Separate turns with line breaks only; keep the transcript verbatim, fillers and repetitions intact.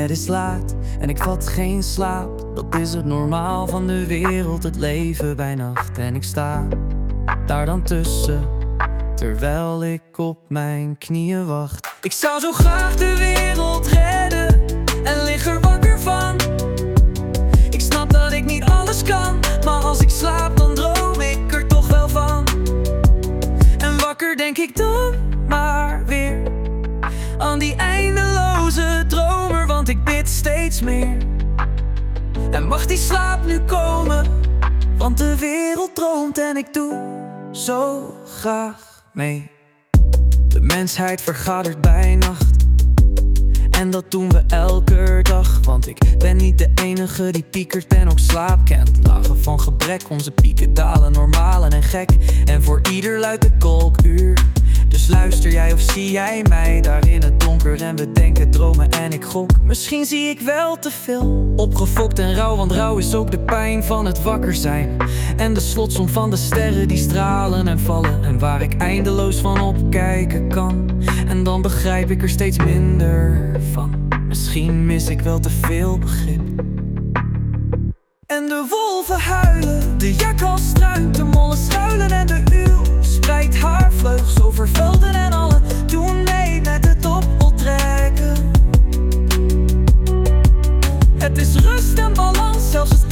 Het is laat en ik vat geen slaap. Dat is het normaal van de wereld, het leven bij nacht. En ik sta daar dan tussen, terwijl ik op mijn knieën wacht. Ik zou zo graag de wereld redden en lig er wakker van. Ik snap dat ik niet alles kan, maar als ik slaap dan droom ik er toch wel van. En wakker denk ik dan maar weer aan die eindeloze dromer, want ik bid steeds meer. En mag die slaap nu komen, want de wereld droomt en ik doe zo graag mee. De mensheid vergadert bij nacht en dat doen we elke dag. Want ik ben niet de enige die piekert en ook slaap kent. Lagen van gebrek, onze pieken dalen, normalen en gek. En voor ieder luidt de kolkuur. Dus luister jij of zie jij mij daar in het donker? En we denken dromen en ik gok, misschien zie ik wel te veel. Opgefokt en rauw, want rauw is ook de pijn van het wakker zijn. En de slotsom van de sterren die stralen en vallen. En waar ik eindeloos van opkijken kan. En dan begrijp ik er steeds minder van. Misschien mis ik wel te veel begrip. En de wolven huilen, de jakkals struint, de mollen schuilen en de uil spreidt haar vleugels over velden en alle doen mee met het optrekken. Het is rust en balans, zelfs het